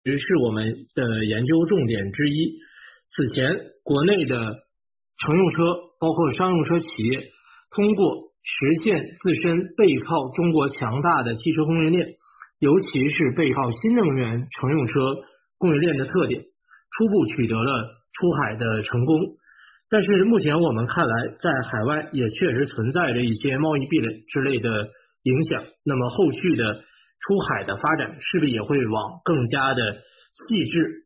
是我们的研究重点之一。此前，国内的乘用车包括商用车企业通过实现自身背靠中国强大的汽车供应链，尤其是背靠新能源乘用车供应链的特点，初步取得了出海的成功。但是目前我们看来，在海外也确实存在着一些贸易壁垒之类的影响，那么后续的出海的发展势必也会往更加的细致、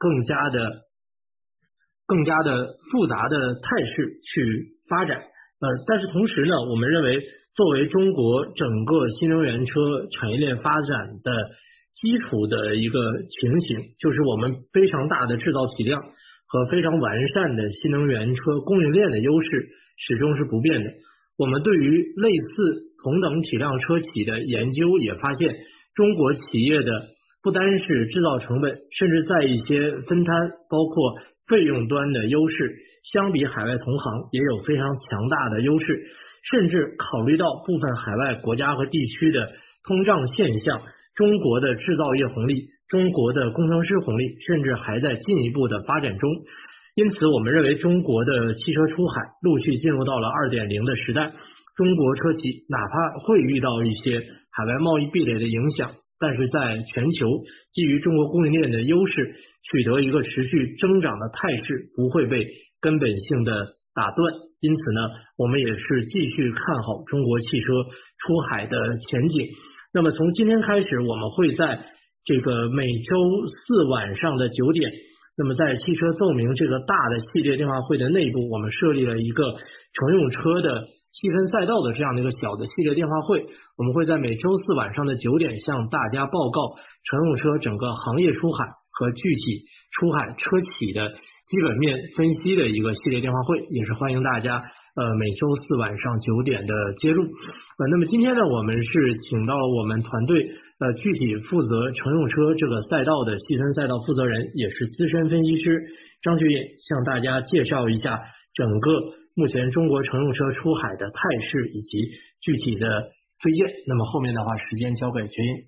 更加的复杂的态势去发展。但是同时呢，我们认为作为中国整个新能源车产业链发展的基础的一个情形，就是我们非常大的制造体量和非常完善的新能源车供应链的优势始终是不变的。我们对于类似同等体量车企的研究也发现，中国企业的不单是制造成本，甚至在一些分摊，包括费用端的优势，相比海外同行也有非常强大的优势。甚至考虑到部分海外国家和地区的通胀现象，中国的制造业红利、中国的工程师红利，甚至还在进一步的发展中。因此，我们认为中国的汽车出海陆续进入到了 2.0 的时代，中国车企哪怕会遇到一些海外贸易壁垒的影响，但是在全球基于中国供应链的优势，取得一个持续增长的态势，不会被根本性的打断。因此呢，我们也是继续看好中国汽车出海的前景。那么从今天开始，我们会在这个每周四晚上的9点，那么在汽车奏鸣这个大的系列电话会的内部，我们设立了一个乘用车的细分赛道的这样的一个小的系列电话会，我们会在每周四晚上的9点向大家报告乘用车整个行业出海和具体出海车企的基本面分析的一个系列电话会，也是欢迎大家每周四晚上9点的接入。那么今天呢，我们是请到了我们团队具体负责乘用车这个赛道的细分赛道负责人，也是资深分析师张学业，向大家介绍一下整个目前中国乘用车出海的态势以及具体的推荐。那么后面的话，时间交给学业。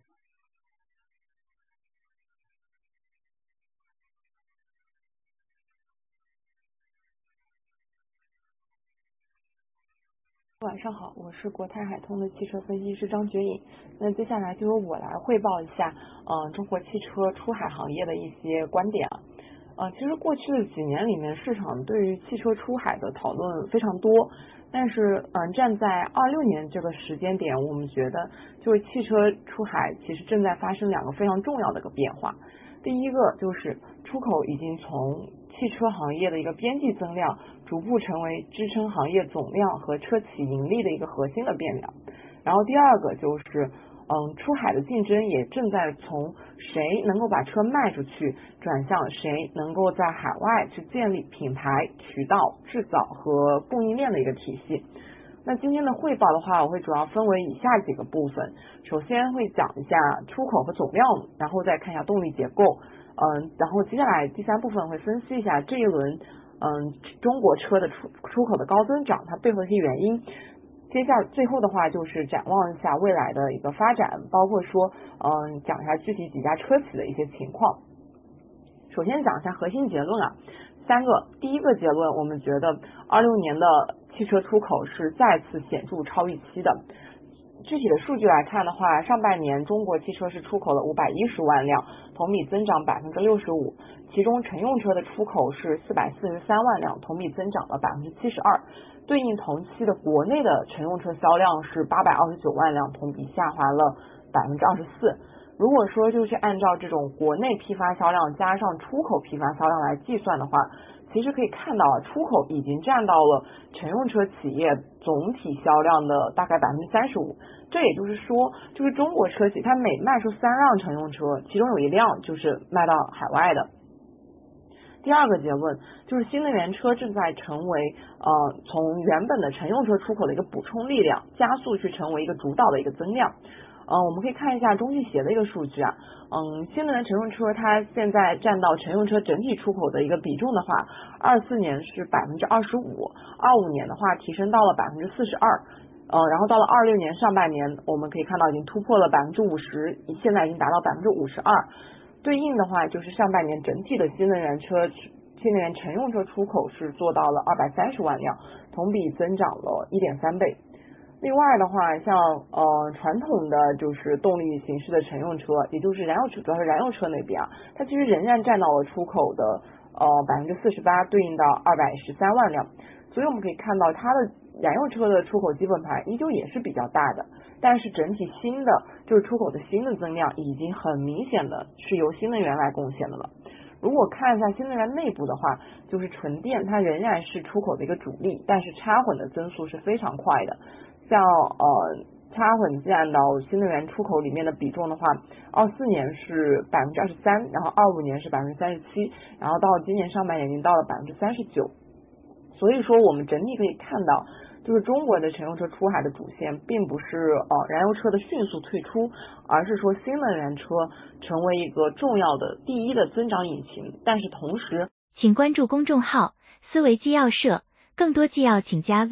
晚上好，我是国泰海通的汽车分析师张觉颖。那接下来就由我来汇报一下，中国汽车出海行业的一些观点啊。其实过去的几年里面，市场对于汽车出海的讨论非常多，但是站在26年这个时间点，我们觉得就是汽车出海其实正在发生2个非常重要的一个变化。第一个就是出口已经从汽车行业的一个边际增量，逐步成为支撑行业总量和车企盈利的一个核心的变量。然后第二个就是出海的竞争也正在从谁能够把车卖出去，转向谁能够在海外去建立品牌、渠道、制造和供应链的一个体系。那今天的汇报的话，我会主要分为以下几个部分。首先会讲一下出口和总量，然后再看一下动力结构，然后接下来第3部分会分析一下这一轮中国车的出口的高增长它背后的一些原因。最后的话就是展望一下未来的一个发展，包括说讲一下具体几家车企的一些情况。首先讲一下核心结论啊，3个。第一个结论，我们觉得26年的汽车出口是再次显著超预期的。具体的数据来看的话，上半年中国汽车是出口了510万辆，同比增长65%，其中乘用车的出口是443万辆，同比增长了72%，对应同期的国内的乘用车销量是829万辆，同比下滑了24%。如果说就是按照这种国内批发销量加上出口批发销量来计算的话，其实可以看到出口已经占到了乘用车企业总体销量的大概35%。这也就是说，就是中国车企它每卖出3辆乘用车，其中有1辆就是卖到海外的。第二个结论就是新能源车正在成为从原本的乘用车出口的一个补充力量，加速去成为一个主导的一个增量。我们可以看一下中汽协的一个数据啊，新能源乘用车它现在占到乘用车整体出口的一个比重的话，24年是25%，25年的话提升到了42%，然后到了26年上半年，我们可以看到已经突破了50%，现在已经达到52%。 对应的话就是上半年整体的新能源乘用车出口是做到了230万辆，同比增长了1.3倍。另外的话，像传统的就是动力形式的乘用车，也就是燃油车，主要是燃油车那边啊，它其实仍然占到了出口的48%，对应到213万辆。所以我们可以看到，它的燃油车的出口基本盘依旧也是比较大的，但是整体新的就是出口的新的增量已经很明显的是由新能源来贡献的了。如果看一下新能源内部的话，就是纯电它仍然是出口的一个主力，但是插混的增速是非常快的。像插混占到新能源出口里面的比重的话，24年是23%，然后25年是37%，然后到今年上半年已经到了39%。所以说我们整体可以看到，就是中国的乘用车出海的主线并不是燃油车的迅速退出，而是说新能源车成为一个重要的第一的增长引擎。但是同时， 请关注公众号思维纪要社，更多纪要请加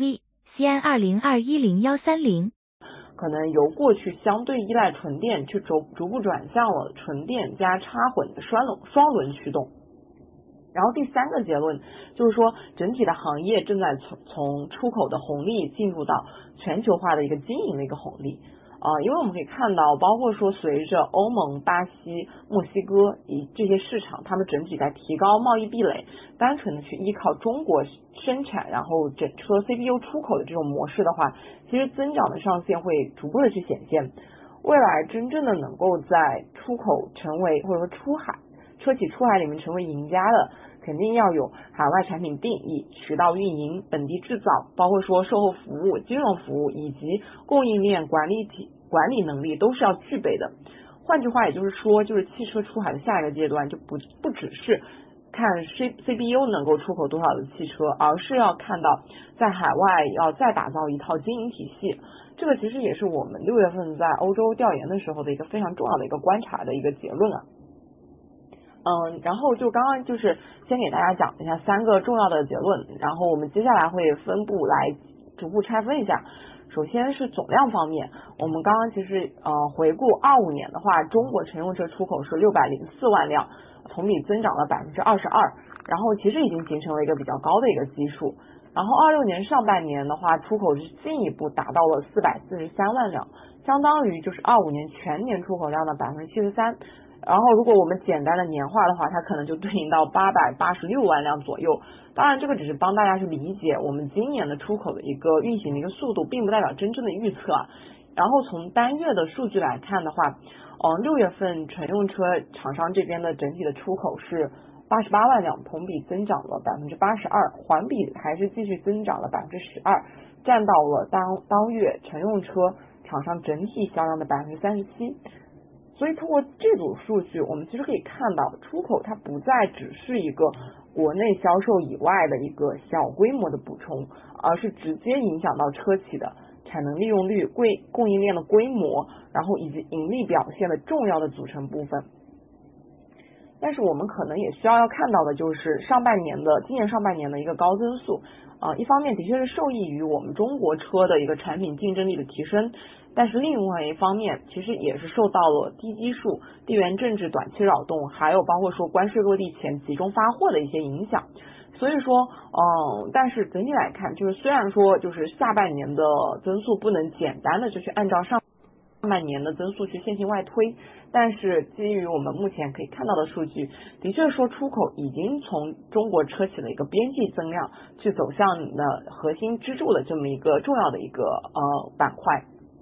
VCN20210130。 可能由过去相对依赖纯电，去逐步转向了纯电加插混的双轮驱动。然后第三个结论就是说，整体的行业正在从出口的红利进入到全球化的一个经营的一个红利。因为我们可以看到，包括说随着欧盟、巴西、墨西哥这些市场，他们整体在提高贸易壁垒，单纯的去依靠中国生产，然后整车 CPU 出口的这种模式的话，其实增长的上限会逐步的去显现。未来真正的能够在出口成为或者说车企出海里面成为赢家的，肯定要有海外产品定义、渠道运营、本地制造，包括说售后服务、金融服务以及供应链管理能力都是要具备的。换句话也就是说，就是汽车出海的下一个阶段就不只是看 CPU 能够出口多少的汽车，而是要看到在海外要再打造一套经营体系。这个其实也是我们6月份在欧洲调研的时候的一个非常重要的一个观察的一个结论啊。然后就刚刚就是先给大家讲一下3个重要的结论，然后我们接下来会分步来逐步拆分一下。首先是总量方面，我们刚刚其实回顾25年的话，中国乘用车出口是604万辆，同比增长了22%，然后其实已经形成了一个比较高的一个基数。然后26年上半年的话，出口是进一步达到了443万辆，相当于就是25年全年出口量的73%。然后如果我们简单的年化的话，它可能就对应到886万辆左右。当然这个只是帮大家去理解我们今年的出口的一个运行的一个速度，并不代表真正的预测。然后从单月的数据来看的话，6月份乘用车厂商这边的整体的出口是88万辆，同比增长了82%，环比还是继续增长了12%，占到了当月乘用车厂商整体销量的37%。所以通过这组数据，我们其实可以看到，出口它不再只是一个国内销售以外的一个小规模的补充，而是直接影响到车企的产能利用率、供应链的规模，然后以及盈利表现的重要的组成部分。但是我们可能也需要看到的就是今年上半年的一个高增速，一方面的确是受益于我们中国车的一个产品竞争力的提升，但是另外一方面其实也是受到了低基数、地缘政治短期扰动，还有包括说关税落地前集中发货的一些影响。所以说但是整体来看，就是虽然说就是下半年的增速不能简单的就是按照上半年的增速去线性外推，但是基于我们目前可以看到的数据，的确说出口已经从中国车企的一个边际增量去走向了核心支柱的这么一个重要的一个板块。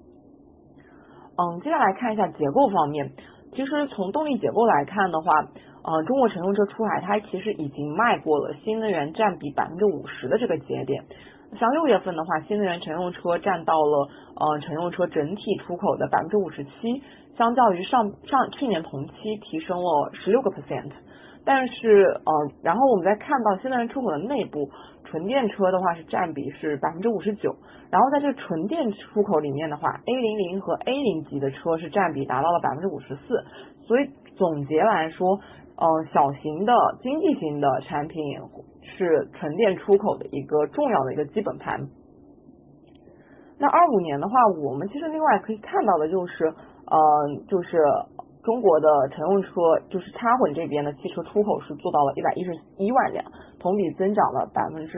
接下来看一下结构方面，其实从动力结构来看的话，中国乘用车出海它其实已经迈过了新能源占比50%的这个节点。像6月份的话，新能源乘用车占到了乘用车整体出口的57%，相较于去年同期提升了16%。但是然后我们再看到新能源出口的内部，纯电车的话是占比是59%，然后在这个纯电出口里面的话 ，A00 和 A0 级的车是占比达到了54%。所以总结来说，小型的经济型的产品是纯电出口的一个重要的一个基本盘。那25年的话，我们其实另外可以看到的就是中国的乘用车就是插混这边的汽车出口是做到了111万辆，同比增长了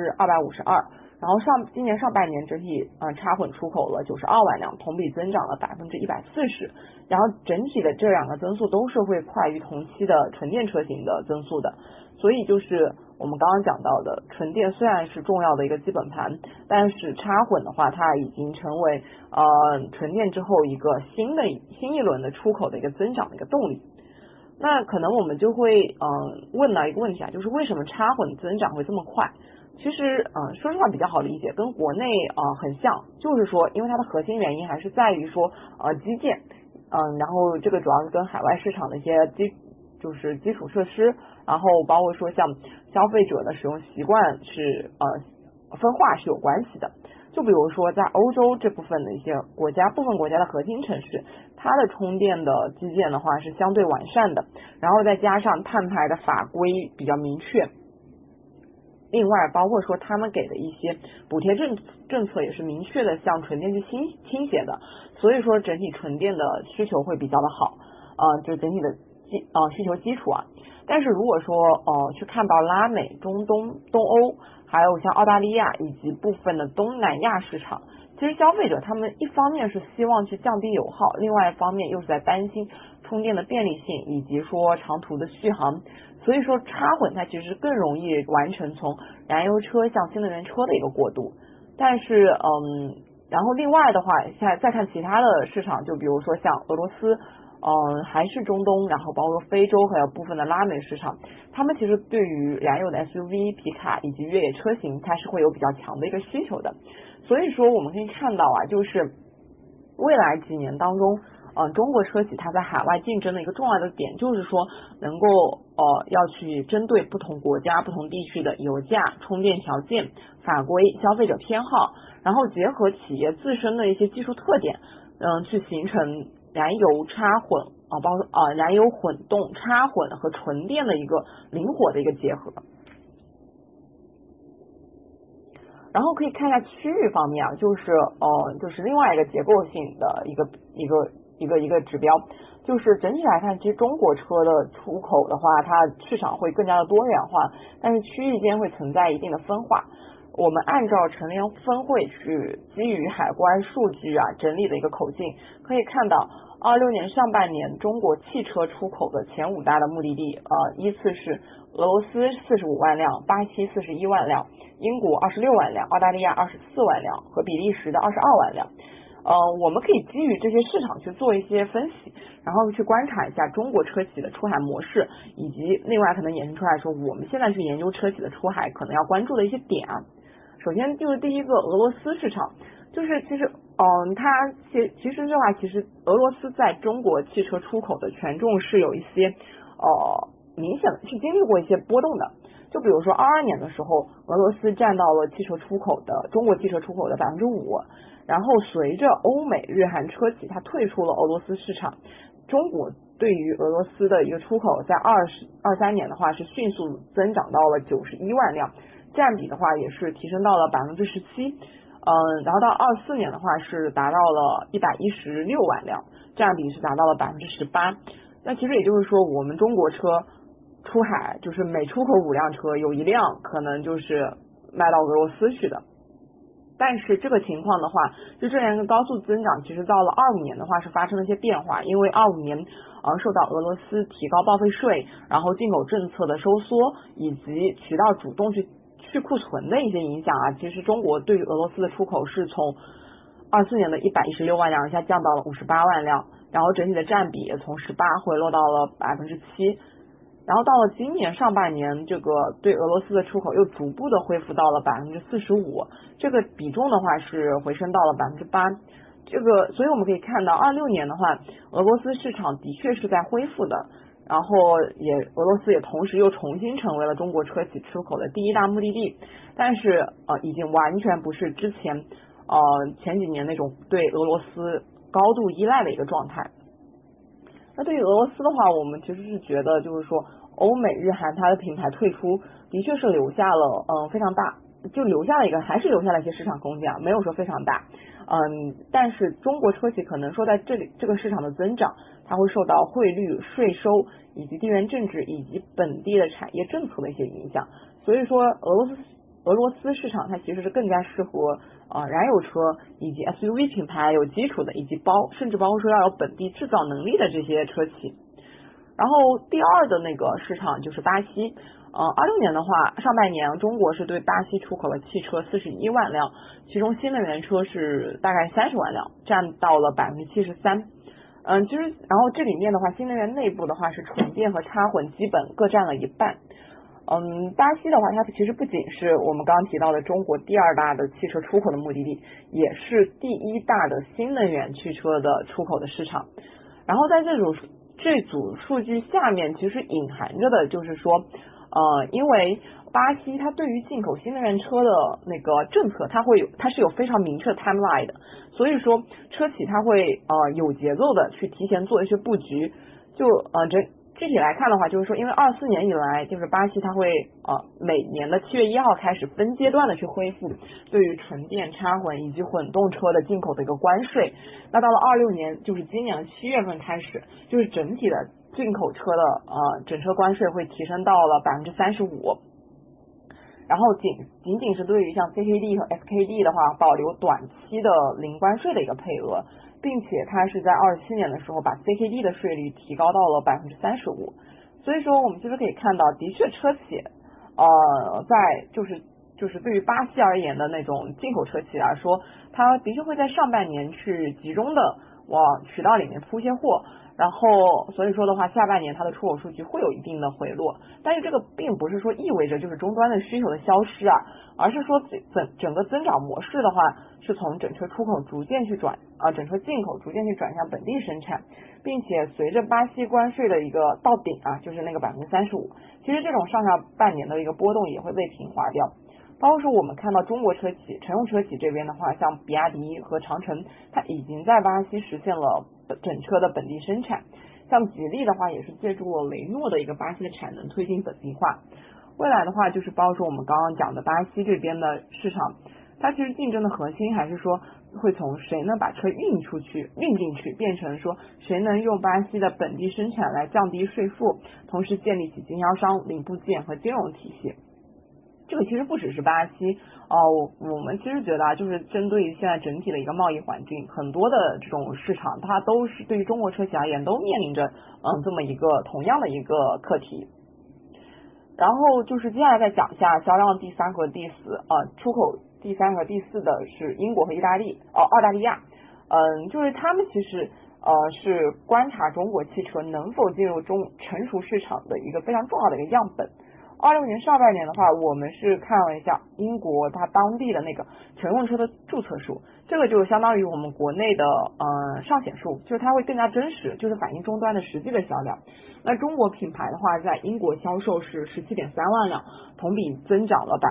252%。然后今年上半年整体插混出口了92万辆，同比增长了140%。然后整体的这两个增速都是会快于同期的纯电车型的增速的。所以就是我们刚刚讲到的，纯电虽然是重要的一个基本盘，但是插混的话，它已经成为纯电之后一个新一轮的出口的一个增长的一个动力。那可能我们就会问到一个问题啊，就是为什么插混增长会这么快？其实说实话比较好理解，跟国内很像，就是说因为它的核心原因还是在于说基建，然后这个主要是跟海外市场的一些基础设施，然后包括说像消费者的使用习惯是分化是有关系的。就比如说在欧洲这部分的一些部分国家的核心城市，它的充电的基建的话是相对完善的，然后再加上碳排的法规比较明确，另外包括说他们给的一些补贴政策也是明确的向纯电去倾斜的，所以说整体纯电的需求会比较的好，就整体的需求基础啊。但是如果说去看到拉美、中东、东欧，还有像澳大利亚以及部分的东南亚市场，其实消费者他们一方面是希望去降低油耗，另外一方面又是在担心充电的便利性以及说长途的续航，所以说插混它其实更容易完成从燃油车向新能源车的一个过渡。但是然后另外的话，现在再看其他的市场，就比如说像俄罗斯，还是中东，然后包括非洲还有部分的拉美市场，他们其实对于燃油的 SUV、皮卡以及越野车型，它是会有比较强的一个需求的。所以说我们可以看到啊，就是未来几年当中，中国车企它在海外竞争的一个重要的点，就是说能够要去针对不同国家、不同地区的油价、充电条件、法规、消费者偏好，然后结合企业自身的一些技术特点，去形成燃油插混包括燃油混动、插混和纯电的一个灵活的一个结合。然后可以看一下区域方面啊，就是另外一个结构性的一个指标，就是整体来看，其实中国车的出口的话，它市场会更加的多元化，但是区域间会存在一定的分化。我们按照乘联分会去基于海关数据整理的一个口径，可以看到26年上半年中国汽车出口的前5大的目的地，依次是俄罗斯45万辆、巴西41万辆、英国26万辆、澳大利亚24万辆和比利时的22万辆。我们可以基于这些市场去做一些分析，然后去观察一下中国车企的出海模式，以及另外可能衍生出来说我们现在去研究车企的出海可能要关注的一些点。首先就是第一个俄罗斯市场，就是其实它其实的话，其实俄罗斯在中国汽车出口的权重是有一些明显的是经历过一些波动的。就比如说22年的时候，俄罗斯占到了中国汽车出口的5%，然后随着欧美日韩车企它退出了俄罗斯市场，中国对于俄罗斯的一个出口在23年的话是迅速增长到了91万辆，占比的话也是提升到了17%，然后到24年的话是达到了116万辆，占比是达到了18%。那其实也就是说，我们中国车出海就是每出口5辆车，有1辆可能就是卖到俄罗斯去的。但是这个情况的话，就这样一个高速增长，其实到了25年的话是发生了一些变化，因为25年受到俄罗斯提高报废税，然后进口政策的收缩，以及渠道主动去库存的一些影响其实中国对于俄罗斯的出口是从24年的116万辆一下降到了58万辆，然后整体的占比也从18回落到了7%。然后到了今年上半年，这个对俄罗斯的出口又逐步的恢复到了45%，这个比重的话是回升到了8%。所以我们可以看到26年的话，俄罗斯市场的确是在恢复的，然后俄罗斯也同时又重新成为了中国车企出口的第1大目的地，但是已经完全不是之前前几年那种对俄罗斯高度依赖的一个状态。那对于俄罗斯的话，我们其实是觉得就是说欧美日韩它的品牌退出的确是留下了非常大就还是留下了一些市场空间，没有说非常大。但是中国车企可能说在这个市场的增长，它会受到汇率、税收以及地缘政治以及本地的产业政策的一些影响。所以说俄罗斯市场它其实是更加适合燃油车以及 SUV 品牌有基础的，以及甚至包括说要有本地制造能力的这些车企。然后第二的那个市场就是巴西。26年的话，上半年中国是对巴西出口了汽车41万辆，其中新能源车是大概30万辆，占到了73%。其实然后这里面的话，新能源内部的话是纯电和插混基本各占了一半。巴西的话，它其实不仅是我们刚刚提到的中国第二大的汽车出口的目的地，也是第一大的新能源汽车的出口的市场。然后在这组数据下面，其实隐含着的就是说，因为巴西它对于进口新能源车的那个政策，它是有非常明确的 timeline 的，所以说车企它会有节奏的去提前做一些布局。具体来看的话，就是说，因为24年以来，就是巴西它会每年的7月1号开始分阶段的去恢复对于纯电、插混以及混动车的进口的一个关税。那到了26年，就是今年7月份开始，就是整体的进口车的整车关税会提升到了35%。然后仅仅是对于像 CKD 和 FKD 的话，保留短期的零关税的一个配额，并且它是在27年的时候把 CKD 的税率提高到了35%。所以说我们其实可以看到，的确车企在就是对于巴西而言的那种进口车企来说，它的确会在上半年去集中的往渠道里面铺些货，然后所以说的话，下半年它的出口数据会有一定的回落。但是这个并不是说意味着就是终端的需求的消失啊，而是说整个增长模式的话，是从整车出口逐渐去整车进口逐渐去转向本地生产，并且随着巴西关税的一个到顶就是那个35%，其实这种上下半年的一个波动也会被平滑掉。包括说我们看到中国车企乘用车企这边的话，像比亚迪和长城，它已经在巴西实现了整车的本地生产。像吉利的话，也是借助了雷诺的一个巴西的产能推进本地化。未来的话，就是包括说我们刚刚讲的巴西这边的市场，它其实竞争的核心还是说会从谁能把车运进去，变成说谁能用巴西的本地生产来降低税负，同时建立起经销商、零部件和金融体系。这个其实不只是巴西我们其实觉得就是针对于现在整体的一个贸易环境，很多的这种市场它都是对于中国车企而言都面临着这么一个同样的一个课题。然后就是接下来再讲一下销量第3和第4出口第3和第4的是英国和澳大利亚。就是他们其实是观察中国汽车能否进入成熟市场的一个非常重要的一个样本。26年上半年的话，我们是看了一下英国它当地的那个乘用车的注册数，这个就相当于我们国内的上险数，就是它会更加真实，就是反映终端的实际的销量。那中国品牌的话，在英国销售是17.3万辆，同比增长了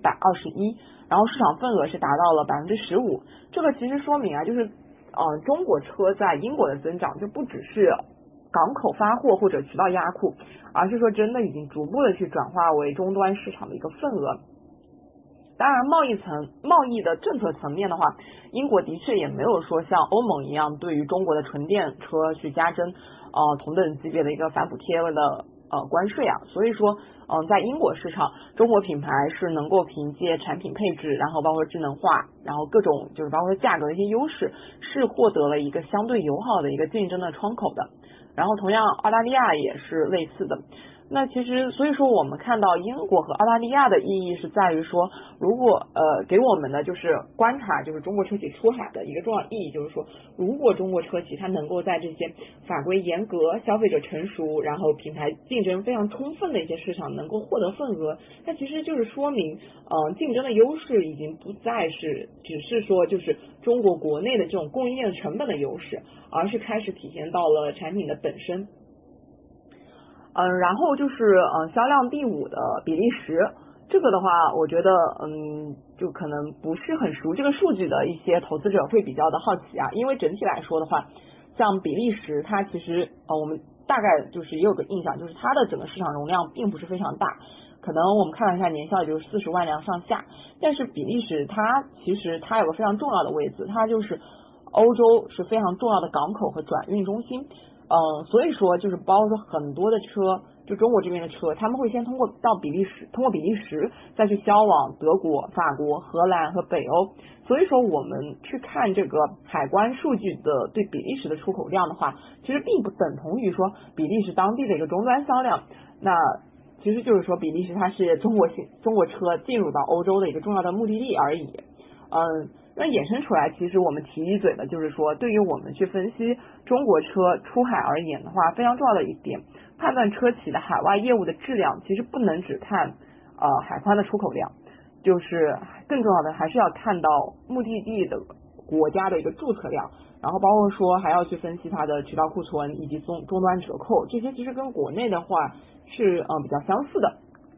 121%，然后市场份额是达到了15%。这个其实说明就是中国车在英国的增长就不只是港口发货或者渠道压库，而是说真的已经逐步的去转化为终端市场的一个份额。当然贸易的政策层面的话，英国的确也没有说像欧盟一样对于中国的纯电车去加征同等级别的一个反补贴的关税所以说在英国市场，中国品牌是能够凭借产品配置，然后包括智能化，然后各种就是包括价格的一些优势，是获得了一个相对友好的一个竞争的窗口的。然后同样澳大利亚也是类似的。那其实所以说我们看到英国和澳大利亚的意义是在于说，如果给我们的就是观察就是中国车企出海的一个重要意义，就是说如果中国车企它能够在这些法规严格、消费者成熟，然后品牌竞争非常充分的一些市场能够获得份额，那其实就是说明竞争的优势已经不再是只是说就是中国国内的这种供应链成本的优势，而是开始体现到了产品的本身。然后就是销量第5的比利时，这个的话我觉得就可能不是很熟这个数据的一些投资者会比较的好奇因为整体来说的话，像比利时它其实我们大概就是也有个印象，就是它的整个市场容量并不是非常大， 可能我们看了一下年销也就是40万辆上下，但是比利时其实它有个非常重要的位置，它就是欧洲是非常重要的港口和转运中心。所以说就是包括说很多的车，就中国这边的车，他们会先通过比利时再去销往德国、法国、荷兰和北欧。所以说我们去看这个海关数据的对比利时的出口量的话，其实并不等同于说比利时当地的一个终端销量。那其实就是说比利时它是中国车进入到欧洲的一个重要的目的地而已。那衍生出来，其实我们提一嘴的就是说，对于我们去分析中国车出海而言的话，非常重要的一点，判断车企的海外业务的质量，其实不能只看海关的出口量，就是更重要的还是要看到目的地的国家的一个注册量，然后包括说还要去分析它的渠道库存以及终端折扣，这些其实跟国内的话是比较相似的。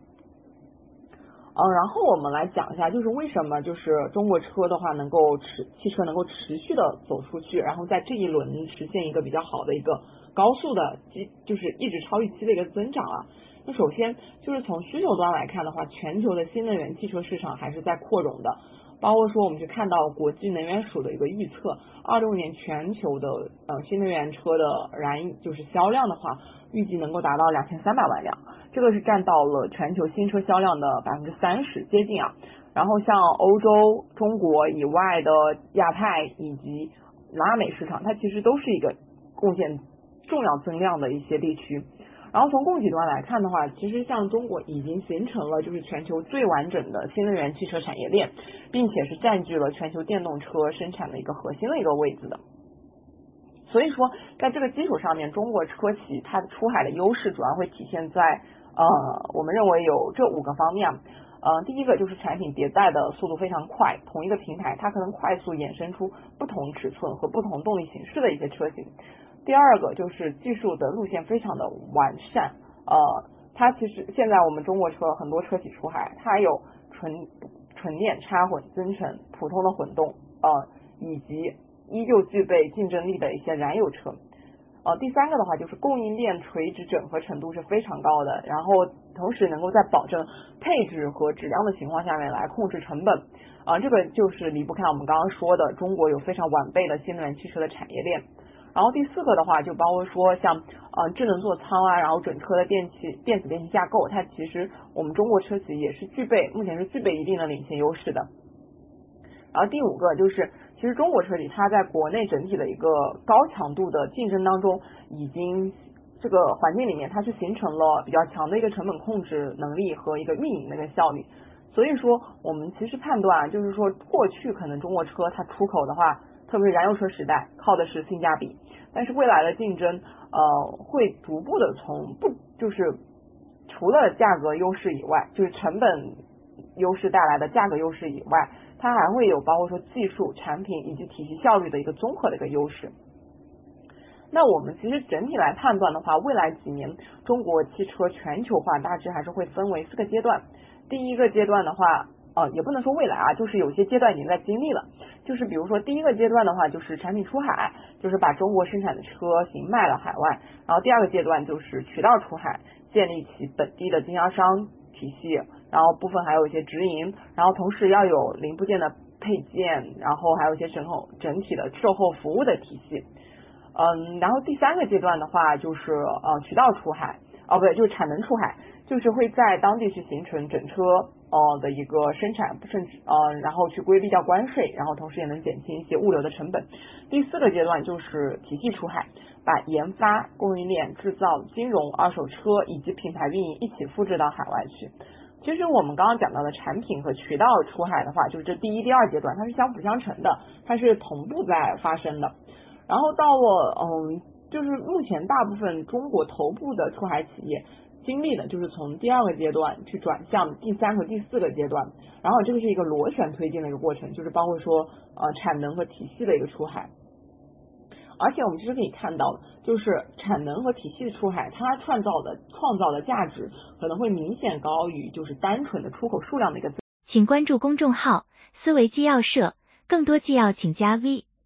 然后我们来讲一下，就是为什么就是中国车的话汽车能够持续的走出去，然后在这一轮实现一个比较好的一个高速的就是一直超预期的一个增长啊。那首先就是从需求端来看的话，全球的新能源汽车市场还是在扩容的，包括说我们去看到国际能源署的一个预测，25年全球的新能源车的就是销量的话，预计能够达到2300万辆，这个是占到了全球新车销量的30%，接近啊。然后像欧洲、中国以外的亚太以及拉美市场，它其实都是一个贡献重要增量的一些地区。然后从供给端来看的话，其实像中国已经形成了就是全球最完整的新能源汽车产业链，并且是占据了全球电动车生产的一个核心的一个位置的。所以说在这个基础上面，中国车企它的出海的优势主要会体现在我们认为有这5个方面。第一个就是产品迭代的速度非常快，同一个平台它可能快速衍生出不同尺寸和不同动力形式的一些车型。第二个就是技术的路线非常的完善，它其实现在我们中国车很多车企出海，它有纯电、插混、增程、普通的混动，以及依旧具备竞争力的一些燃油车。第三个的话就是供应链垂直整合程度是非常高的，然后同时能够在保证配置和质量的情况下面来控制成本。这个就是离不开我们刚刚说的中国有非常完备的新能源汽车的产业链。然后第4个的话就包括说像智能座舱啊，然后整车的电子电气架构，它其实我们中国车企也是目前是具备一定的领先优势的。然后第5个就是其实中国车企它在国内整体的一个高强度的竞争当中，已经这个环境里面它是形成了比较强的一个成本控制能力和一个运营的一个效率。所以说我们其实判断就是说过去可能中国车它出口的话，特别是燃油车时代靠的是性价比，但是未来的竞争会逐步的就是除了价格优势以外，就是成本优势带来的价格优势以外，它还会有包括说技术、产品以及体系效率的一个综合的一个优势。那我们其实整体来判断的话，未来几年中国汽车全球化大致还是会分为4个阶段。第一个阶段的话也不能说未来啊，就是有些阶段已经在经历了。就是比如说第一个阶段的话，就是产品出海，就是把中国生产的车型卖了海外。然后第2个阶段就是渠道出海，建立起本地的经销商体系，然后部分还有一些直营，然后同时要有零部件的配件，然后还有一些整体的售后服务的体系。然后第3个阶段的话就是渠道出海，不对，就是产能出海，就是会在当地去形成整车的一个生产，甚至然后去规避掉关税，然后同时也能减轻一些物流的成本。第4个阶段就是体系出海，把研发、供应链、制造、金融、二手车以及品牌运营一起复制到海外去。其实我们刚刚讲到的产品和渠道出海的话，就是这第1、第2阶段它是相辅相成的，它是同步在发生的。然后到了就是目前大部分中国头部的出海企业经历的就是从第2个阶段去转向第3和第4个阶段，然后这个是一个螺旋推进的一个过程，就是包括说产能和体系的一个出海。而且我们其实可以看到，就是产能和体系的出海，它创造的价值可能会明显高于就是单纯的出口数量的一个。 请关注公众号思维纪要社，更多纪要请加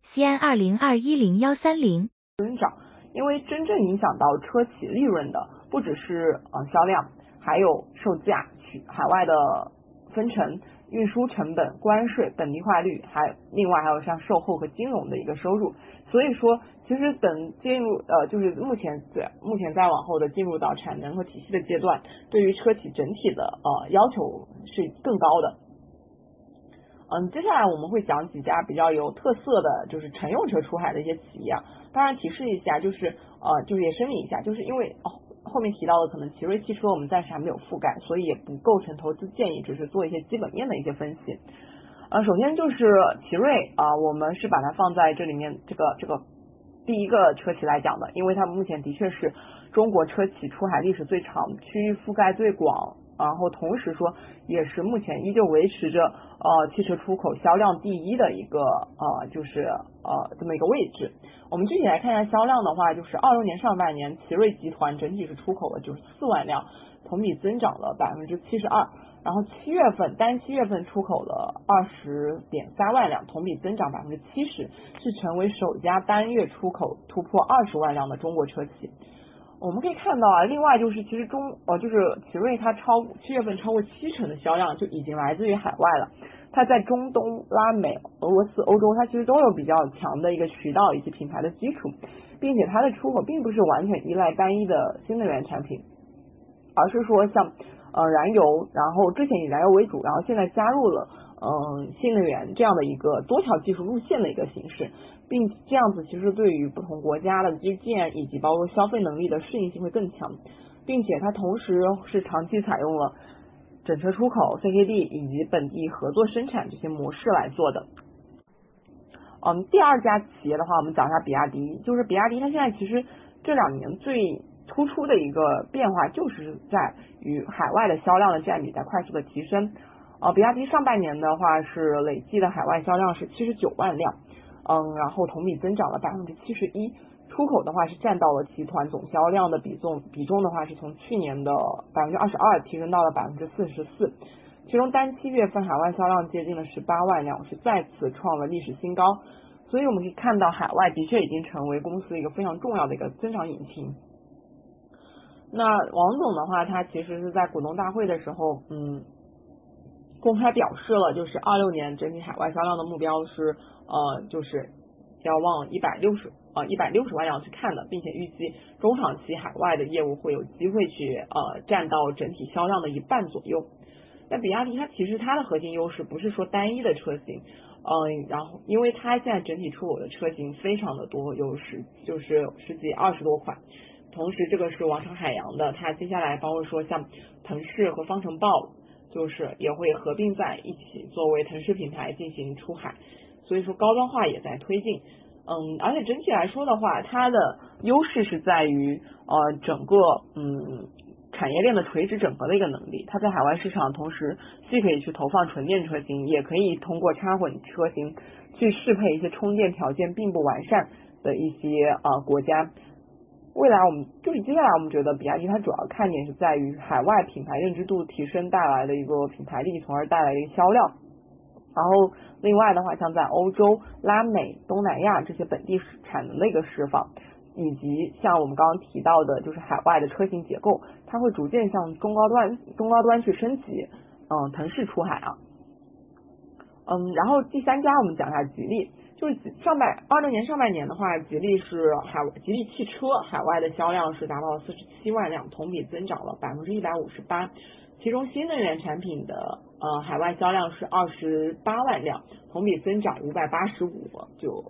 VCN20210130。 增长，因为真正影响到车企利润的不只是销量，还有售价、 海外的分成、运输成本、关税、本地化率，另外还有像售后和金融的一个收入。所以说，其实等进入就是目前再往后的进入到产能和体系的阶段，对于车企整体的要求是更高的。接下来我们会讲几家比较有特色的就是乘用车出海的一些企业。当然提示一下，就是也声明一下，就是因为后面提到的可能奇瑞汽车我们暂时还没有覆盖，所以也不构成投资建议，只是做一些基本面的一些分析。首先就是奇瑞我们是把它放在这里面这个第一个车企来讲的，因为它目前的确是中国车企出海历史最长、区域覆盖最广，然后同时说也是目前依旧维持着汽车出口销量第一的一个就是这么一个位置。我们具体来看一下销量的话，就是26年上半年奇瑞集团整体是出口了94万辆，同比增长了72%。然后单7月份出口了20.3万辆，同比增长70%，是成为首家单月出口突破20万辆的中国车企。我们可以看到另外就是其实就是奇瑞它7月份超过70%的销量就已经来自于海外了。它在中东、拉美、俄罗斯、欧洲，它其实都有比较强的一个渠道以及品牌的基础，并且它的出口并不是完全依赖单一的新能源产品，而是说像燃油，然后之前以燃油为主，然后现在加入了新能源这样的一个多条技术路线的一个形式，并这样子其实对于不同国家的基建以及包括消费能力的适应性会更强，并且它同时是长期采用了整车出口、CKD 以及本地合作生产这些模式来做的。第二家企业的话，我们讲一下比亚迪，就是比亚迪它现在其实这2年最突出的一个变化就是在于海外的销量的占比在快速的提升。比亚迪上半年的话是累计的海外销量是79万辆，然后同比增长了71%，出口的话是占到了集团总销量的比重的话是从去年的22%提升到了44%，其中单7月份海外销量接近了18万辆，是再次创了历史新高。所以我们可以看到海外的确已经成为公司一个非常重要的一个增长引擎。那王总的话，他其实是在股东大会的时候公开表示了，就是26年整体海外销量的目标是就是要往160万辆去看的，并且预计中长期海外的业务会有机会去占到整体销量的1半左右。那比亚迪它其实它的核心优势不是说单一的车型，然后因为它现在整体出口的车型非常的多，有就是十几20多款，同时这个是王城海洋的，它接下来包括说像腾势和方程豹就是也会合并在一起作为腾势品牌进行出海，所以说高端化也在推进。而且整体来说的话，它的优势是在于整个产业链的垂直整合的一个能力。它在海外市场同时既可以去投放纯电车型，也可以通过插混车型去适配一些充电条件并不完善的一些国家。接下来我们觉得比亚迪它主要看点是在于海外品牌认知度提升带来的一个品牌力，从而带来的一个销量。然后另外的话，像在欧洲、拉美、东南亚这些本地产能的一个释放，以及像我们刚刚提到的就是海外的车型结构，它会逐渐向中高端去升级，腾势出海然后第三家我们讲一下吉利，就是26年上半年的话，吉利汽车海外的销量是达到了47万辆，同比增长了158%，其中新能源产品的海外销量是28万辆，同比增长585%，就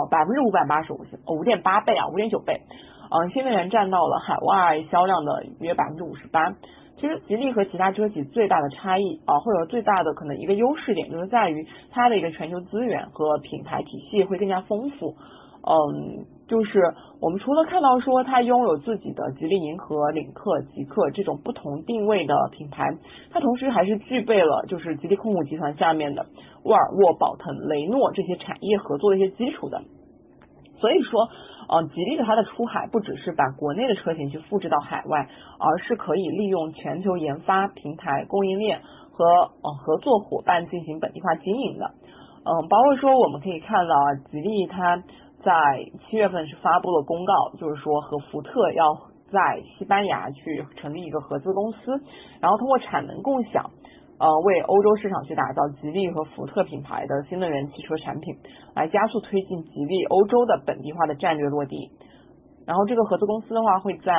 5.8倍5.9倍，新能源占到了海外销量的约58%。其实吉利和其他车企最大的差异或者最大的可能一个优势点就是在于它的一个全球资源和品牌体系会更加丰富。就是我们除了看到说它拥有自己的吉利银河、领克、极氪这种不同定位的品牌，它同时还是具备了就是吉利控股集团下面的沃尔沃、宝腾、雷诺这些产业合作的一些基础的。所以说吉利的它的出海不只是把国内的车型去复制到海外，而是可以利用全球研发、平台、供应链和合作伙伴进行本地化经营的。包括说我们可以看到吉利它在7月份是发布了公告，就是说和福特要在西班牙去成立一个合资公司，然后通过产能共享为欧洲市场去打造吉利和福特品牌的新能源汽车产品，来加速推进吉利欧洲的本地化的战略落地。然后这个合资公司的话会在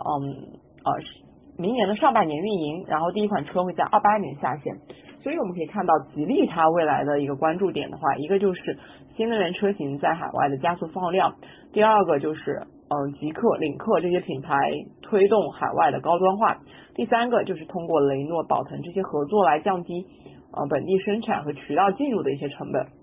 明年的上半年运营，然后第一款车会在28年下线。所以我们可以看到吉利它未来的一个关注点的话，一个就是新能源车型在海外的加速放量，第二个就是极氪、领克这些品牌推动海外的高端化，第三个就是通过雷诺、宝腾这些合作来降低本地生产和渠道进入的一些成本。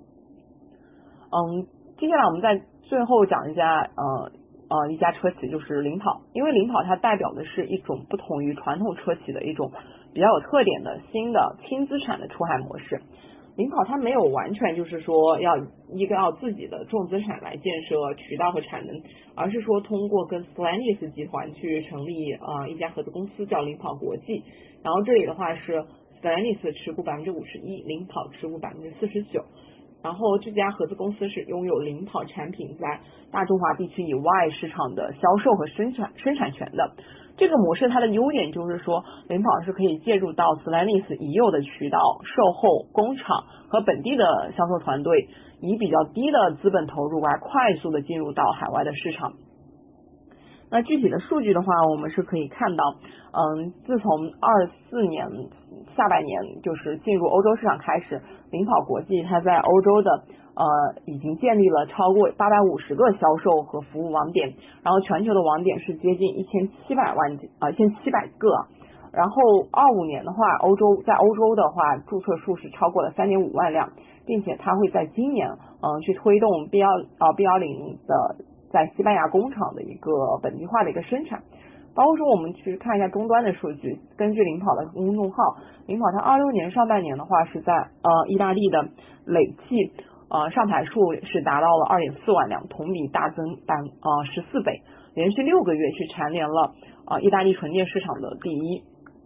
接下来我们在最后讲一下一家车企，就是领跑。因为领跑它代表的是一种不同于传统车企的一种比较有特点的新的轻资产的出海模式。领跑它没有完全就是说要依靠自己的重资产来建设渠道和产能，而是说通过跟 Stellantis 集团去成立一家合资公司叫领跑国际，然后这里的话是 Stellantis 持股51%，领跑持股49%。然后这家合资公司是拥有领跑产品在大中华地区以外市场的销售和生产权的。这个模式它的优点就是说，领跑是可以借助到 Stellantis 已有的渠道、售后、工厂和本地的销售团队，以比较低的资本投入来快速的进入到海外的市场。那具体的数据的话，我们是可以看到，自从24年下半年就是进入欧洲市场开始，领跑国际它在欧洲的已经建立了超过850个销售和服务网点，然后全球的网点是接近1700个。然后25年的话，在欧洲的话注册数是超过了3.5万辆，并且它会在今年去推动 B10的在西班牙工厂的一个本地化的一个生产。包括说我们去看一下终端的数据，根据领跑的公众号，领跑它26年上半年的话是在意大利的累计上牌数是达到了2.4万辆，同比大增14倍，连续6个月去蝉联了意大利纯电市场的第一。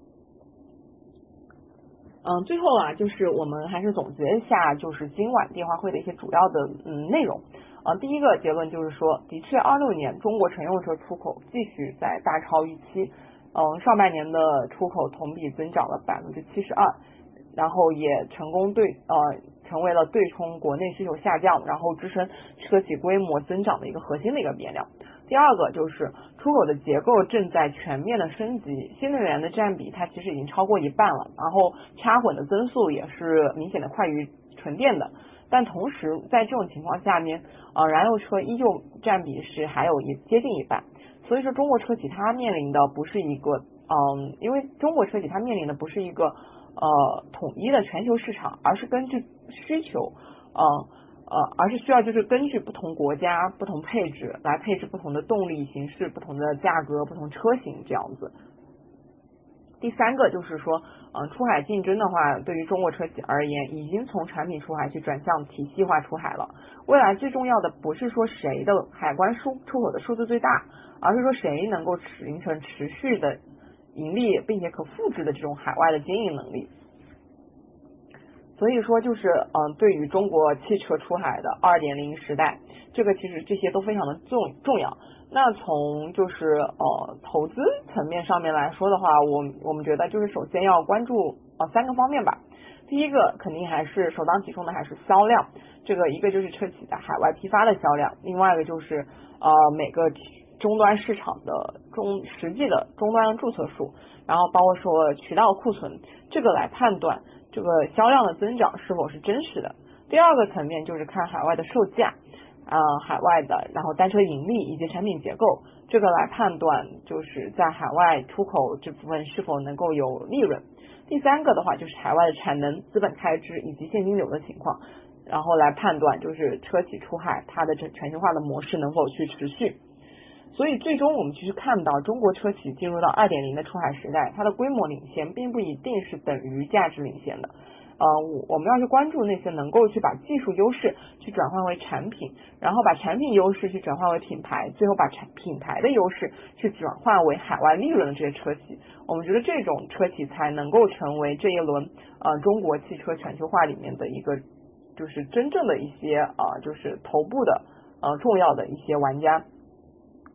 最后就是我们还是总结一下就是今晚电话会的一些主要的内容。第一个结论就是说，的确26年中国乘用车出口继续在大超预期，上半年的出口同比增长了72%，然后也成功成为了对冲国内需求下降，然后支撑车企规模增长的一个核心的一个变量。第二个就是出口的结构正在全面的升级，新能源的占比它其实已经超过1半了，然后插混的增速也是明显的快于纯电的。但同时在这种情况下面燃油车依旧占比是还有接近1半，所以说中国车企它面临的不是一个因为中国车企它面临的不是一个统一的全球市场，而是根据需求而是需要就是根据不同国家不同配置来配置不同的动力形式、不同的价格、不同车型这样子。第三个就是说出海竞争的话，对于中国车企而言，已经从产品出海去转向体系化出海了。未来最重要的不是说谁的海关出口的数字最大，而是说谁能够形成持续的盈利并且可复制的这种海外的经营能力。所以说就是对于中国汽车出海的2.0时代，这个其实这些都非常的重要。那从就是投资层面上面来说的话，我们觉得就是首先要关注3个方面吧。第一个肯定还是首当其冲的还是销量，这个一个就是车企在海外批发的销量，另外一个就是每个终端市场的实际的终端的注册数，然后包括说渠道库存，这个来判断这个销量的增长是否是真实的。第二个层面就是看海外的售价海外的然后单车盈利以及产品结构，这个来判断就是在海外出口这部分是否能够有利润。第三个的话就是海外的产能、资本开支以及现金流的情况，然后来判断就是车企出海它的全球化的模式能否去持续。所以最终我们其实看到中国车企进入到2.0的出海时代，它的规模领先并不一定是等于价值领先的。我们要去关注那些能够去把技术优势去转换为产品，然后把产品优势去转换为品牌，最后把品牌的优势去转换为海外利润的这些车企，我们觉得这种车企才能够成为这一轮中国汽车全球化里面的一个就是真正的一些就是头部的重要的一些玩家。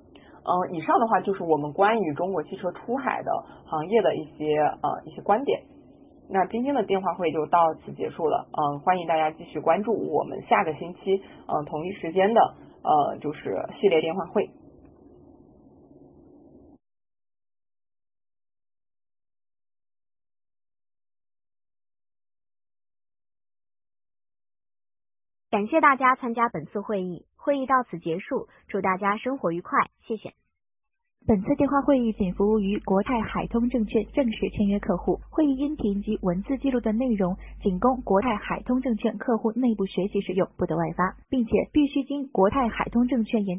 以上的话就是我们关于中国汽车出海的行业的一些观点。那今天的电话会就到此结束了。欢迎大家继续关注我们下个星期同一时间的就是系列电话会。 感谢大家参加本次会议，会议到此结束，祝大家生活愉快，谢谢。 本次电话会议仅服务于国泰海通证券正式签约客户，会议音频及文字记录的内容仅供国泰海通证券客户内部学习使用，不得外发，并且必须经国泰海通证券研